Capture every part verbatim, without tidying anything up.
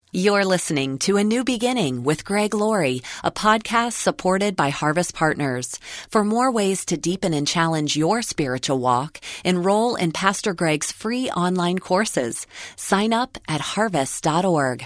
You're listening to A New Beginning with Greg Laurie, a podcast supported by Harvest Partners. For more ways to deepen and challenge your spiritual walk, enroll in Pastor Greg's free online courses. Sign up at harvest dot org.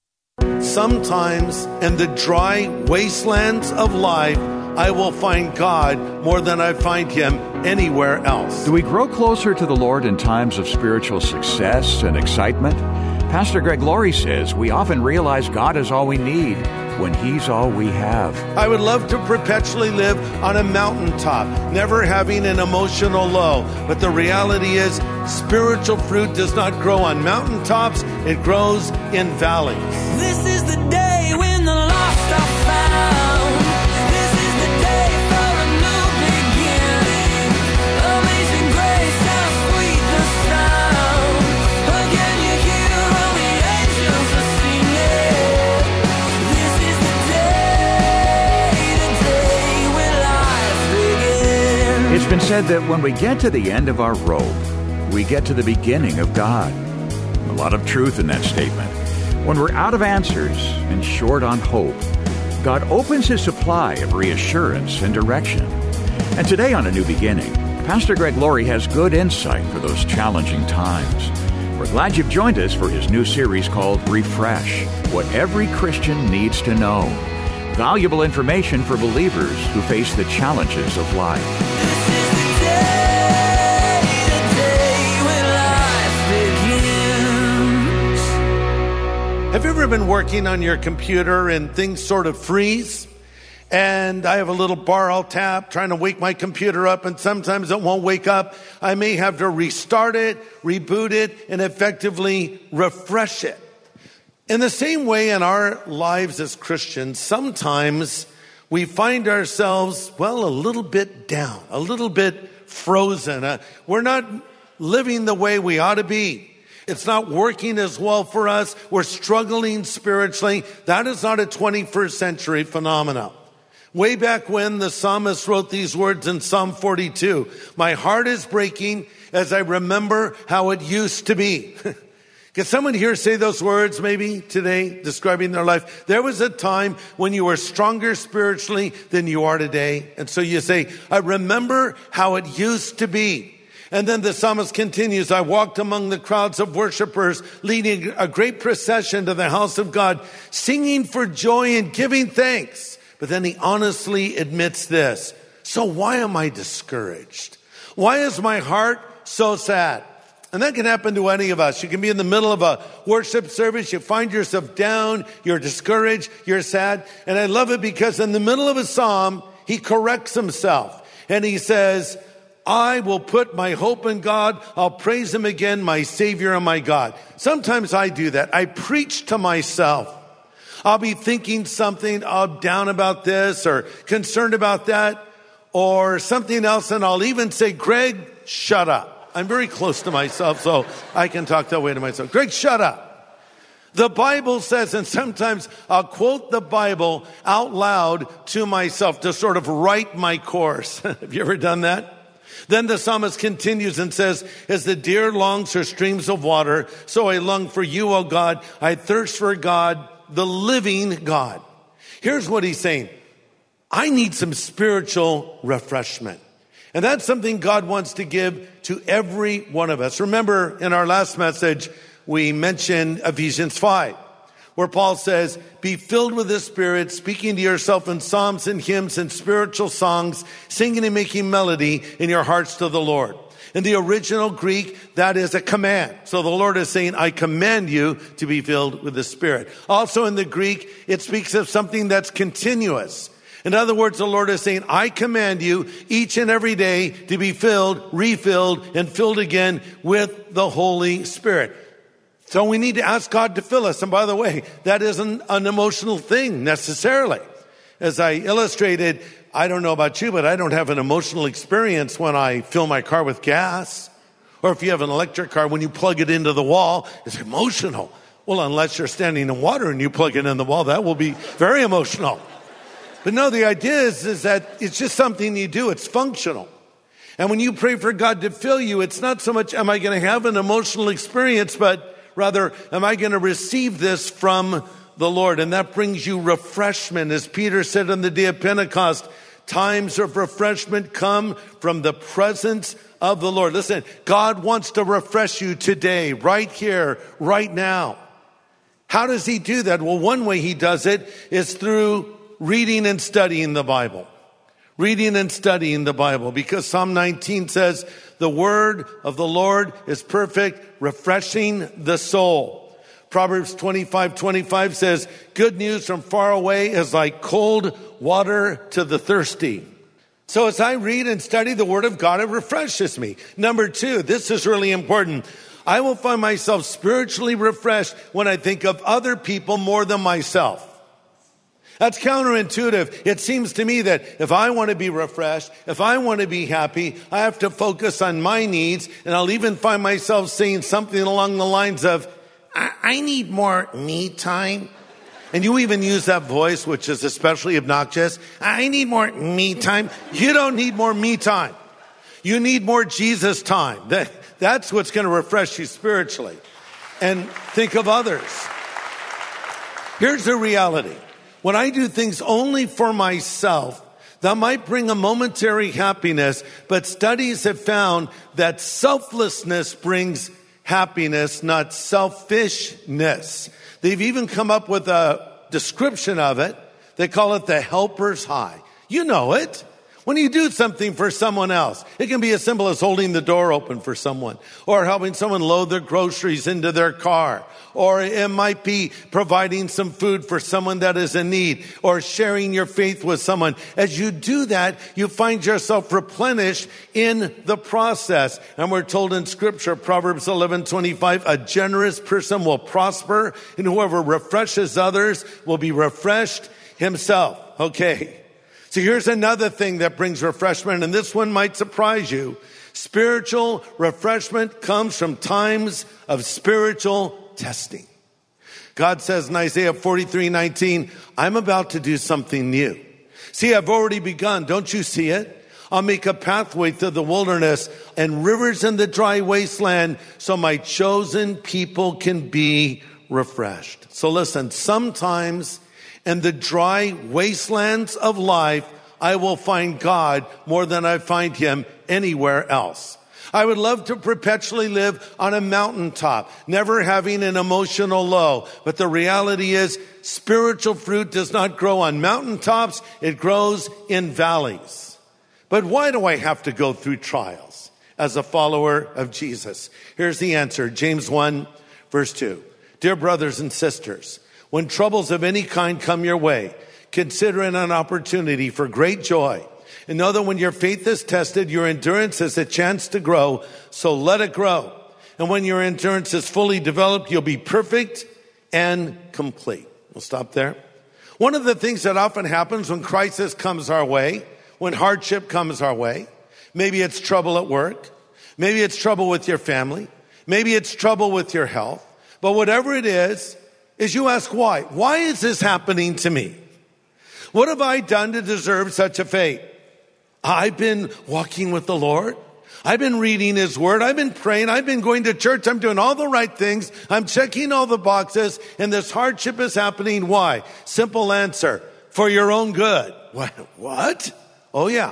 Sometimes in the dry wastelands of life, I will find God more than I find Him anywhere else. Do we grow closer to the Lord in times of spiritual success and excitement? Pastor Greg Laurie says we often realize God is all we need when He's all we have. I would love to perpetually live on a mountaintop, never having an emotional low. But the reality is, spiritual fruit does not grow on mountaintops, it grows in valleys. This is the day when the lost are found. This is the day for a new beginning. Amazing grace, how sweet the sound. Again you hear all the angels are singing. This is the day, the day when life begins. It's been said that when we get to the end of our rope, we get to the beginning of God. A lot of truth in that statement. When we're out of answers and short on hope, God opens His supply of reassurance and direction. And today on A New Beginning, Pastor Greg Laurie has good insight for those challenging times. We're glad you've joined us for his new series called Refresh, What Every Christian Needs to Know. Valuable information for believers who face the challenges of life. This is the day, the day when life begins. Have you ever been working on your computer and things sort of freeze? And I have a little bar I'll tap, trying to wake my computer up, and sometimes it won't wake up. I may have to restart it, reboot it, and effectively refresh it. In the same way in our lives as Christians, sometimes we find ourselves, well, a little bit down, a little bit frozen. Uh, we're not living the way we ought to be. It's not working as well for us. We're struggling spiritually. That is not a twenty-first century phenomenon. Way back when the psalmist wrote these words in Psalm forty-two, "My heart is breaking as I remember how it used to be." Can someone here say those words maybe today, describing their life? There was a time when you were stronger spiritually than you are today. And so you say, I remember how it used to be. And then the psalmist continues, I walked among the crowds of worshipers, leading a great procession to the house of God, singing for joy and giving thanks. But then he honestly admits this. So why am I discouraged? Why is my heart so sad? And that can happen to any of us. You can be in the middle of a worship service. You find yourself down. You're discouraged. You're sad. And I love it because in the middle of a psalm, he corrects himself. And he says, I will put my hope in God. I'll praise Him again, my Savior and my God. Sometimes I do that. I preach to myself. I'll be thinking something, I'm down about this or concerned about that or something else. And I'll even say, Greg, shut up. I'm very close to myself, so I can talk that way to myself. Greg, shut up. The Bible says, and sometimes I'll quote the Bible out loud to myself to sort of write my course. Have you ever done that? Then the psalmist continues and says, as the deer longs for streams of water, so I long for you, O God. I thirst for God, the living God. Here's what he's saying. I need some spiritual refreshment. And that's something God wants to give to every one of us. Remember, in our last message, we mentioned Ephesians five, where Paul says, be filled with the Spirit, speaking to yourself in psalms and hymns and spiritual songs, singing and making melody in your hearts to the Lord. In the original Greek, that is a command. So the Lord is saying, I command you to be filled with the Spirit. Also in the Greek, it speaks of something that's continuous. In other words, the Lord is saying, I command you each and every day to be filled, refilled, and filled again with the Holy Spirit. So we need to ask God to fill us. And by the way, that isn't an emotional thing necessarily. As I illustrated, I don't know about you, but I don't have an emotional experience when I fill my car with gas. Or if you have an electric car, when you plug it into the wall, it's emotional. Well, unless you're standing in water and you plug it in the wall, that will be very emotional. But no, the idea is, is that it's just something you do. It's functional. And when you pray for God to fill you, it's not so much, am I going to have an emotional experience, but Rather, am I going to receive this from the Lord? And that brings you refreshment. As Peter said on the day of Pentecost, times of refreshment come from the presence of the Lord. Listen, God wants to refresh you today, right here, right now. How does he do that? Well, one way he does it is through reading and studying the Bible. Reading and studying the Bible, because Psalm nineteen says, the word of the Lord is perfect, refreshing the soul. Proverbs twenty-five twenty-five says, good news from far away is like cold water to the thirsty. So as I read and study the word of God, it refreshes me. Number two, this is really important. I will find myself spiritually refreshed when I think of other people more than myself. That's counterintuitive. It seems to me that if I want to be refreshed, if I want to be happy, I have to focus on my needs, and I'll even find myself saying something along the lines of, I, I need more me time. And you even use that voice, which is especially obnoxious. I need more me time. You don't need more me time. You need more Jesus time. That, that's what's going to refresh you spiritually. And think of others. Here's the reality. When I do things only for myself, that might bring a momentary happiness, but studies have found that selflessness brings happiness, not selfishness. They've even come up with a description of it. They call it the helper's high. You know it. When you do something for someone else, it can be as simple as holding the door open for someone, or helping someone load their groceries into their car, or it might be providing some food for someone that is in need, or sharing your faith with someone. As you do that, you find yourself replenished in the process. And we're told in Scripture, Proverbs eleven twenty-five, a generous person will prosper, and whoever refreshes others will be refreshed himself. Okay. So here's another thing that brings refreshment, and this one might surprise you. Spiritual refreshment comes from times of spiritual testing. God says in Isaiah forty-three nineteen, I'm about to do something new. See, I've already begun. Don't you see it? I'll make a pathway through the wilderness and rivers in the dry wasteland so my chosen people can be refreshed. So listen, sometimes in the dry wastelands of life, I will find God more than I find him anywhere else. I would love to perpetually live on a mountaintop, never having an emotional low. But the reality is, spiritual fruit does not grow on mountaintops. It grows in valleys. But why do I have to go through trials as a follower of Jesus? Here's the answer. James one, verse two. Dear brothers and sisters, when troubles of any kind come your way, consider it an opportunity for great joy. And know that when your faith is tested, your endurance has a chance to grow, so let it grow. And when your endurance is fully developed, you'll be perfect and complete. We'll stop there. One of the things that often happens when crisis comes our way, when hardship comes our way, maybe it's trouble at work, maybe it's trouble with your family, maybe it's trouble with your health, but whatever it is, is you ask why. Why is this happening to me? What have I done to deserve such a fate? I've been walking with the Lord. I've been reading his word. I've been praying. I've been going to church. I'm doing all the right things. I'm checking all the boxes, and this hardship is happening. Why? Simple answer. For your own good. What? What? Oh yeah.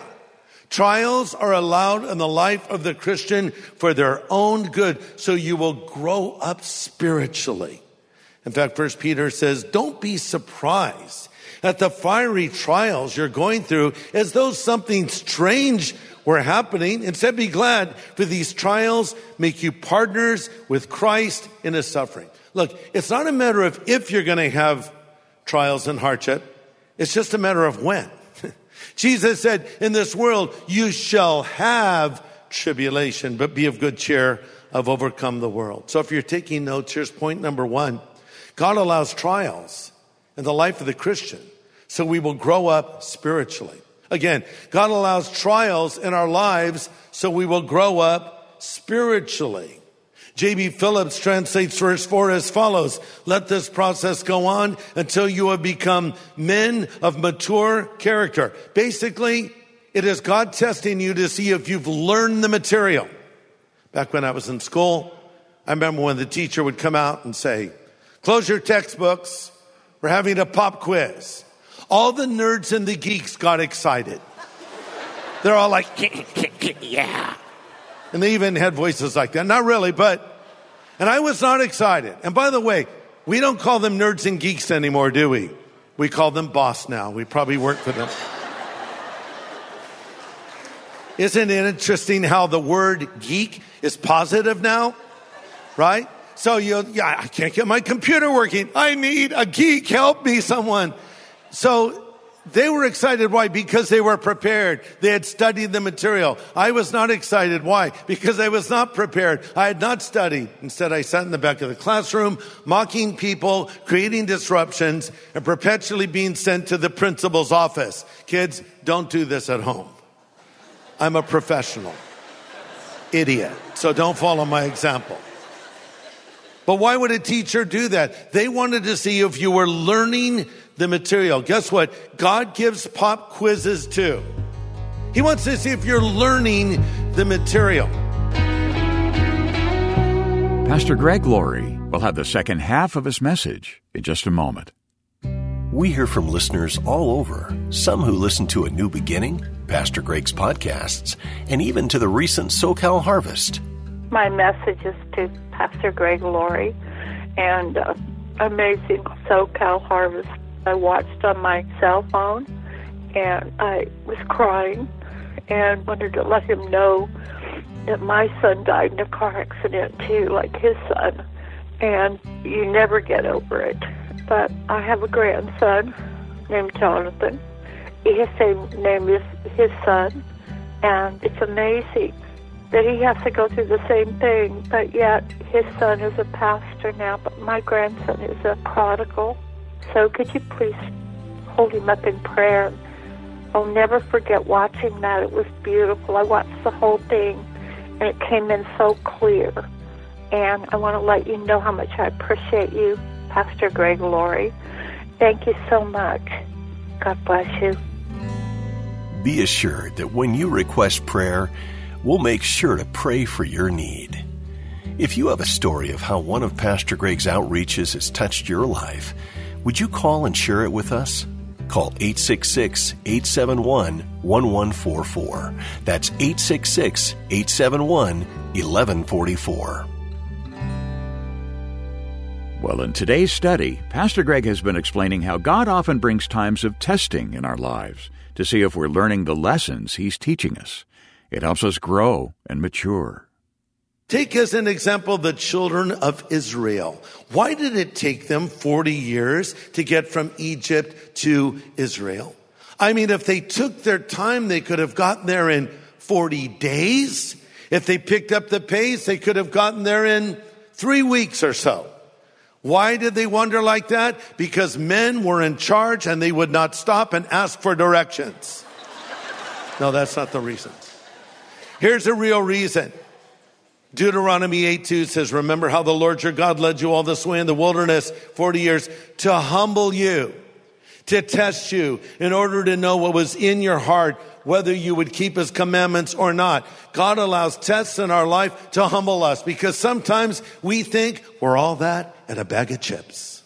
Trials are allowed in the life of the Christian for their own good, so you will grow up spiritually. In fact, First Peter says, don't be surprised at the fiery trials you're going through as though something strange were happening. Instead, be glad, for these trials make you partners with Christ in his suffering. Look, it's not a matter of if you're going to have trials and hardship. It's just a matter of when. Jesus said, in this world, you shall have tribulation, but be of good cheer. I've overcome the world. So if you're taking notes, here's point number one. God allows trials in the life of the Christian so we will grow up spiritually. Again, God allows trials in our lives so we will grow up spiritually. J B Phillips translates verse four as follows. Let this process go on until you have become men of mature character. Basically, it is God testing you to see if you've learned the material. Back when I was in school, I remember when the teacher would come out and say, close your textbooks. We're having a pop quiz. All the nerds and the geeks got excited. They're all like, yeah. And they even had voices like that. Not really, but, and I was not excited. And by the way, we don't call them nerds and geeks anymore, do we? We call them boss now. We probably work for them. Isn't it interesting how the word geek is positive now? Right? So you, yeah, I can't get my computer working. I need a geek. Help me, someone. So they were excited. Why? Because they were prepared. They had studied the material. I was not excited. Why? Because I was not prepared. I had not studied. Instead, I sat in the back of the classroom, mocking people, creating disruptions, and perpetually being sent to the principal's office. Kids, don't do this at home. I'm a professional. Idiot. So don't follow my example. But why would a teacher do that? They wanted to see if you were learning the material. Guess what? God gives pop quizzes too. He wants to see if you're learning the material. Pastor Greg Laurie will have the second half of his message in just a moment. We hear from listeners all over, some who listen to A New Beginning, Pastor Greg's podcasts, and even to the recent SoCal Harvest. My message is to Pastor Greg Laurie and uh, amazing SoCal Harvest. I watched on my cell phone, and I was crying and wanted to let him know that my son died in a car accident too, like his son, and you never get over it. But I have a grandson named Jonathan. His same name is his son, and it's amazing that he has to go through the same thing, but yet his son is a pastor now, but my grandson is a prodigal. So could you please hold him up in prayer? I'll never forget watching that. It was beautiful. I watched the whole thing, and it came in so clear. And I want to let you know how much I appreciate you, Pastor Greg Laurie. Thank you so much. God bless you. Be assured that when you request prayer, we'll make sure to pray for your need. If you have a story of how one of Pastor Greg's outreaches has touched your life, would you call and share it with us? Call eight six six, eight seven one, one one four four. That's eight six six, eight seven one, one one four four. Well, in today's study, Pastor Greg has been explaining how God often brings times of testing in our lives to see if we're learning the lessons He's teaching us. It helps us grow and mature. Take as an example the children of Israel. Why did it take them forty years to get from Egypt to Israel? I mean, if they took their time, they could have gotten there in forty days. If they picked up the pace, they could have gotten there in three weeks or so. Why did they wander like that? Because men were in charge and they would not stop and ask for directions. No, that's not the reason. Here's a real reason. Deuteronomy eight two says, remember how the Lord your God led you all this way in the wilderness forty years to humble you, to test you in order to know what was in your heart, whether you would keep His commandments or not. God allows tests in our life to humble us because sometimes we think we're all that and a bag of chips.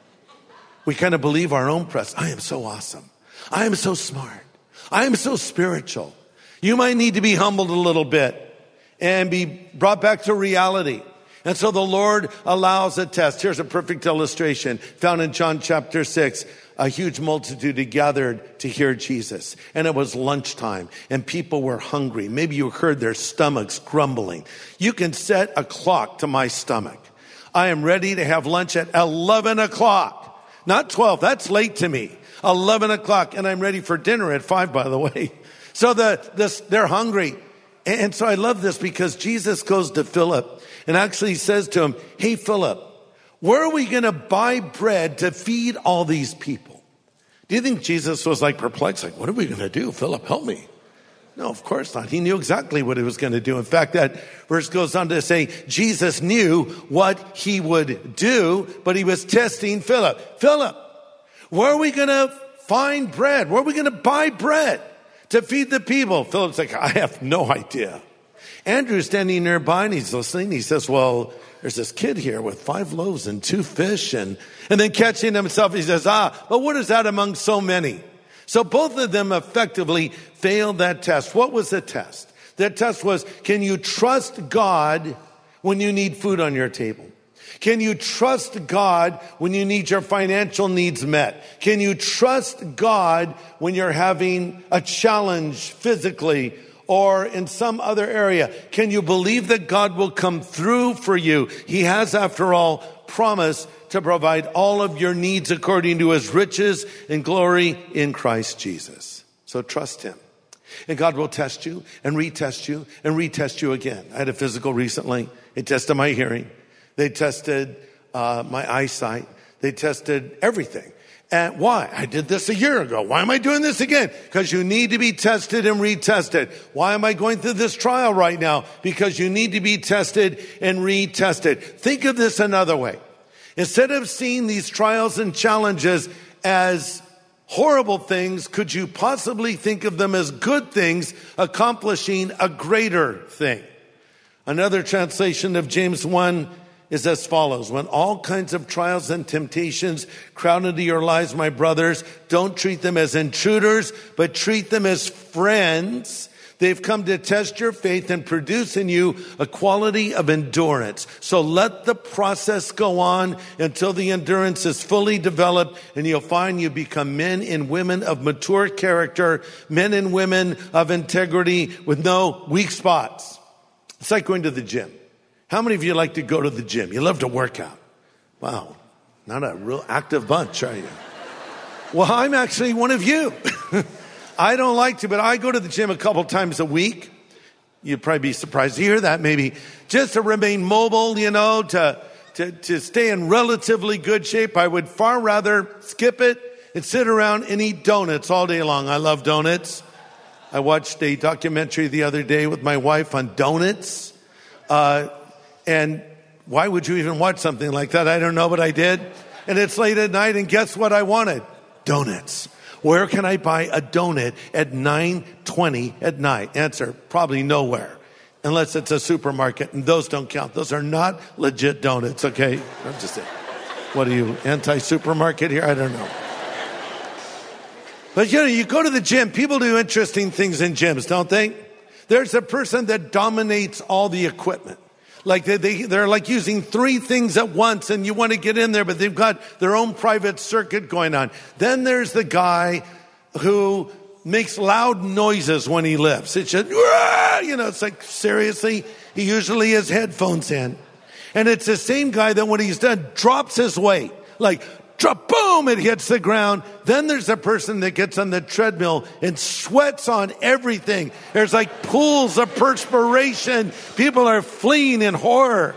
We kind of believe our own press. I am so awesome. I am so smart. I am so spiritual. You might need to be humbled a little bit and be brought back to reality. And so the Lord allows a test. Here's a perfect illustration found in John chapter six. A huge multitude had gathered to hear Jesus. And it was lunchtime and people were hungry. Maybe you heard their stomachs grumbling. You can set a clock to my stomach. I am ready to have lunch at eleven o'clock. Not twelve. That's late to me. eleven o'clock. And I'm ready for dinner at five, by the way. So the, this, they're hungry. And so I love this because Jesus goes to Philip and actually says to him, hey, Philip, where are we going to buy bread to feed all these people? Do you think Jesus was like perplexed? Like, what are we going to do? Philip, help me. No, of course not. He knew exactly what he was going to do. In fact, that verse goes on to say Jesus knew what he would do, but he was testing Philip. Philip, where are we going to find bread? Where are we going to buy bread to feed the people? Philip's like, I have no idea. Andrew's standing nearby and he's listening. He says, well, there's this kid here with five loaves and two fish. And, and then catching himself, he says, ah, but what is that among so many? So both of them effectively failed that test. What was the test? That test was, can you trust God when you need food on your table? Can you trust God when you need your financial needs met? Can you trust God when you're having a challenge physically or in some other area? Can you believe that God will come through for you? He has, after all, promised to provide all of your needs according to his riches and glory in Christ Jesus. So trust him. And God will test you and retest you and retest you again. I had a physical recently. They tested my hearing. They tested uh, my eyesight. They tested everything. And why? I did this a year ago. Why am I doing this again? Because you need to be tested and retested. Why am I going through this trial right now? Because you need to be tested and retested. Think of this another way. Instead of seeing these trials and challenges as horrible things, could you possibly think of them as good things accomplishing a greater thing? Another translation of James one is as follows. When all kinds of trials and temptations crowd into your lives, my brothers, don't treat them as intruders, but treat them as friends. They've come to test your faith and produce in you a quality of endurance. So let the process go on until the endurance is fully developed, and you'll find you become men and women of mature character, men and women of integrity with no weak spots. It's like going to the gym. How many of you like to go to the gym? You love to work out. Wow, not a real active bunch, are you? Well, I'm actually one of you. I don't like to, but I go to the gym a couple times a week. You'd probably be surprised to hear that, maybe. Just to remain mobile, you know, to, to, to stay in relatively good shape. I would far rather skip it and sit around and eat donuts all day long. I love donuts. I watched a documentary the other day with my wife on donuts. Uh, and why would you even watch something like that? I don't know, but I did. And it's late at night, and guess what I wanted? Donuts. Where can I buy a donut at nine twenty at night? Answer, probably nowhere. Unless it's a supermarket, and those don't count. Those are not legit donuts, okay? I'm just saying. What are you, anti-supermarket here? I don't know. But you know, you go to the gym, people do interesting things in gyms, don't they? There's a person that dominates all the equipment. Like they, they, they're like using three things at once, and you want to get in there, but they've got their own private circuit going on. Then there's the guy who makes loud noises when he lifts. It's just, you know, it's like, seriously, he usually has headphones in. And it's the same guy that when he's done, drops his weight. Like, drop, boom, it hits the ground. Then there's a person that gets on the treadmill and sweats on everything. There's like pools of perspiration. People are fleeing in horror.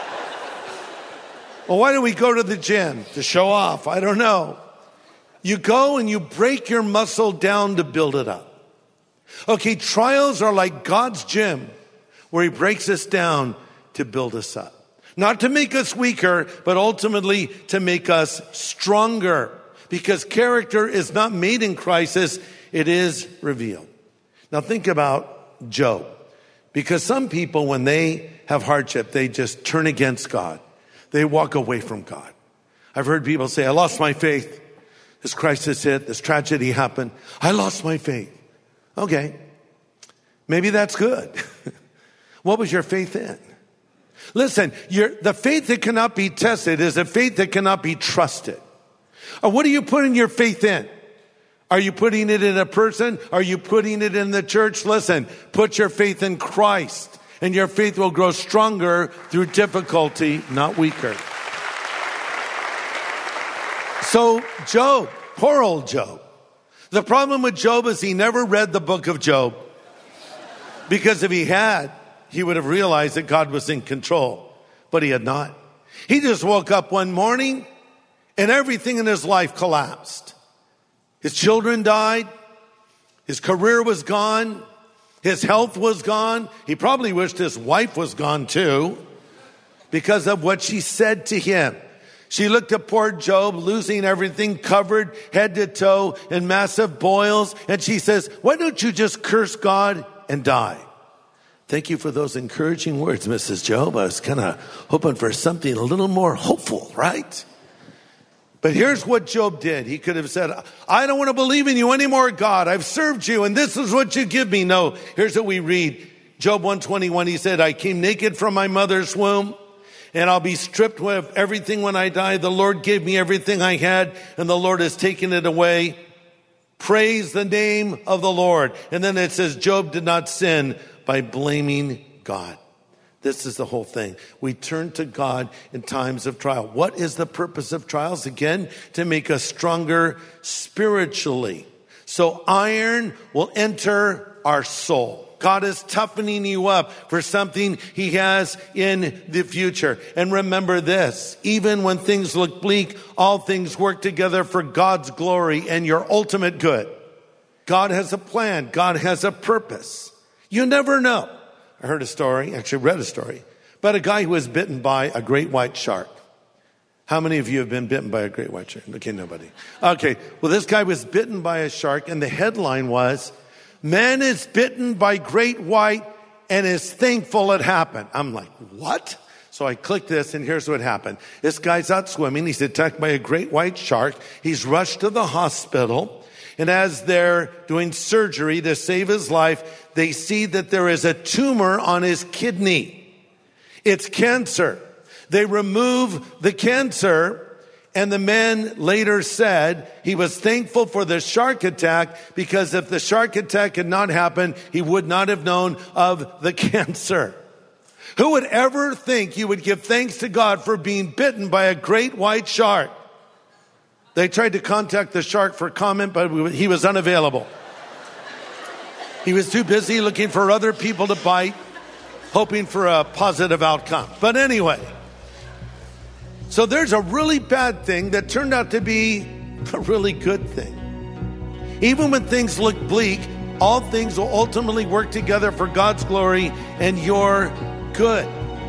Well, why do we go to the gym? To show off? I don't know. You go and you break your muscle down to build it up. Okay, trials are like God's gym where he breaks us down to build us up. Not to make us weaker, but ultimately to make us stronger. Because character is not made in crisis, it is revealed. Now think about Job. Because some people, when they have hardship, they just turn against God. They walk away from God. I've heard people say, I lost my faith. This crisis hit, this tragedy happened. I lost my faith. Okay, maybe that's good. What was your faith in? Listen, your, the faith that cannot be tested is a faith that cannot be trusted. Or what are you putting your faith in? Are you putting it in a person? Are you putting it in the church? Listen, put your faith in Christ, and your faith will grow stronger through difficulty, not weaker. So Job, poor old Job. The problem with Job is he never read the book of Job. Because if he had, he would have realized that God was in control, but he had not. He just woke up one morning and everything in his life collapsed. His children died. His career was gone. His health was gone. He probably wished his wife was gone too because of what she said to him. She looked at poor Job, losing everything, covered head to toe in massive boils. And she says, why don't you just curse God and die? Thank you for those encouraging words, Missus Job. I was kind of hoping for something a little more hopeful, right? But here's what Job did. He could have said, I don't want to believe in you anymore, God. I've served you, and this is what you give me. No, here's what we read. Job one twenty-one, he said, I came naked from my mother's womb, and I'll be stripped of everything when I die. The Lord gave me everything I had, and the Lord has taken it away. Praise the name of the Lord. And then it says, Job did not sin by blaming God. This is the whole thing. We turn to God in times of trial. What is the purpose of trials? Again, to make us stronger spiritually. So iron will enter our soul. God is toughening you up for something he has in the future. And remember this, even when things look bleak, all things work together for God's glory and your ultimate good. God has a plan. God has a purpose. You never know. I heard a story, actually read a story, about a guy who was bitten by a great white shark. How many of you have been bitten by a great white shark? Okay, nobody. Okay, well, this guy was bitten by a shark, and the headline was, man is bitten by great white and is thankful it happened. I'm like, what? So I clicked this, and here's what happened. This guy's out swimming. He's attacked by a great white shark. He's rushed to the hospital. And as they're doing surgery to save his life, they see that there is a tumor on his kidney. It's cancer. They remove the cancer, and the man later said he was thankful for the shark attack because if the shark attack had not happened, he would not have known of the cancer. Who would ever think you would give thanks to God for being bitten by a great white shark? They tried to contact the shark for comment, but he was unavailable. He was too busy looking for other people to bite, hoping for a positive outcome. But anyway, so there's a really bad thing that turned out to be a really good thing. Even when things look bleak, all things will ultimately work together for God's glory and your good.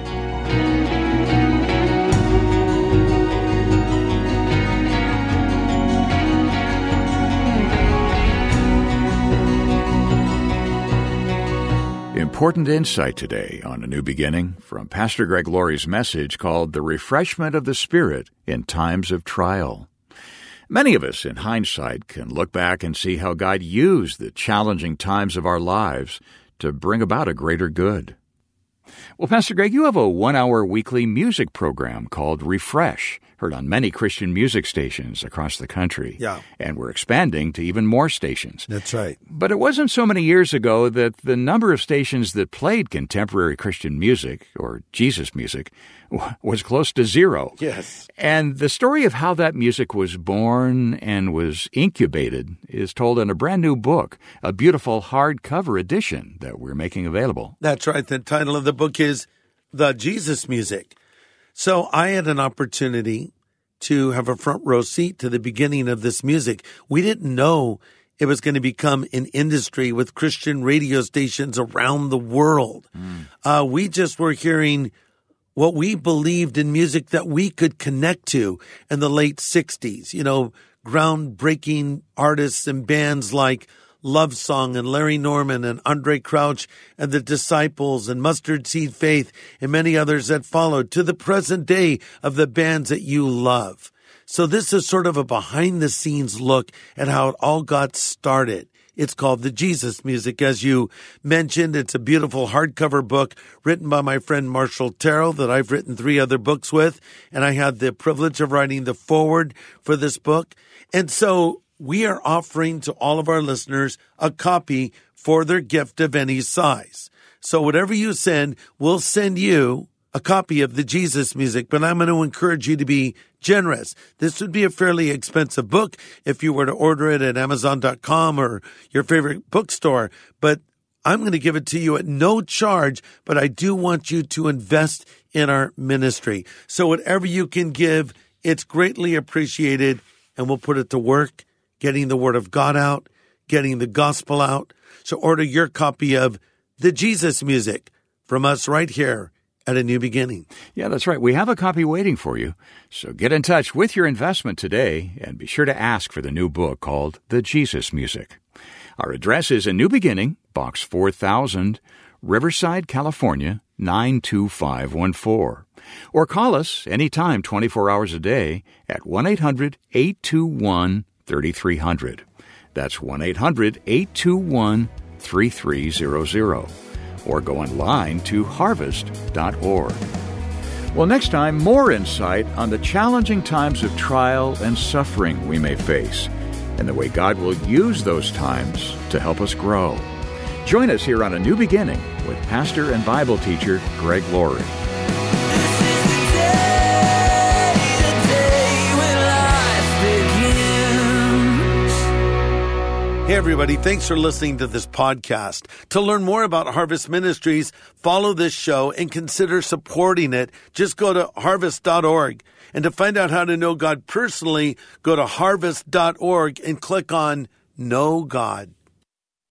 Important insight today on A New Beginning from Pastor Greg Laurie's message called The Refreshment of the Spirit in Times of Trial. Many of us, in hindsight, can look back and see how God used the challenging times of our lives to bring about a greater good. Well, Pastor Greg, you have a one-hour weekly music program called Refresh, heard on many Christian music stations across the country. Yeah. And we're expanding to even more stations. That's right. But it wasn't so many years ago that the number of stations that played contemporary Christian music, or Jesus music, was close to zero. Yes. And the story of how that music was born and was incubated is told in a brand new book, a beautiful hardcover edition that we're making available. That's right. The title of the book is The Jesus Music. So I had an opportunity to have a front row seat to the beginning of this music. We didn't know it was going to become an industry with Christian radio stations around the world. Mm. Uh, we just were hearing what we believed in music that we could connect to in the late sixties. You know, groundbreaking artists and bands like Love Song and Larry Norman and Andre Crouch and the Disciples and Mustard Seed Faith and many others that followed, to the present day of the bands that you love. So this is sort of a behind-the-scenes look at how it all got started. It's called The Jesus Music. As you mentioned, it's a beautiful hardcover book written by my friend Marshall Terrell that I've written three other books with, and I had the privilege of writing the foreword for this book. And so we are offering to all of our listeners a copy for their gift of any size. So whatever you send, we'll send you a copy of The Jesus Music, but I'm going to encourage you to be generous. This would be a fairly expensive book if you were to order it at amazon dot com or your favorite bookstore, but I'm going to give it to you at no charge, but I do want you to invest in our ministry. So whatever you can give, it's greatly appreciated, and we'll put it to work, getting the Word of God out, getting the gospel out. So order your copy of The Jesus Music from us right here at A New Beginning. Yeah, that's right. We have a copy waiting for you. So get in touch with your investment today and be sure to ask for the new book called The Jesus Music. Our address is A New Beginning, Box four thousand, Riverside, California, nine two five one four. Or call us anytime twenty-four hours a day at one eight hundred eight two one three three zero zero. That's one eight hundred eight two one three three zero zero. Or go online to harvest dot org. Well, next time, more insight on the challenging times of trial and suffering we may face, and the way God will use those times to help us grow. Join us here on A New Beginning with pastor and Bible teacher Greg Laurie. Hey, everybody. Thanks for listening to this podcast. To learn more about Harvest Ministries, follow this show and consider supporting it. Just go to harvest dot org. And to find out how to know God personally, go to harvest dot org and click on Know God.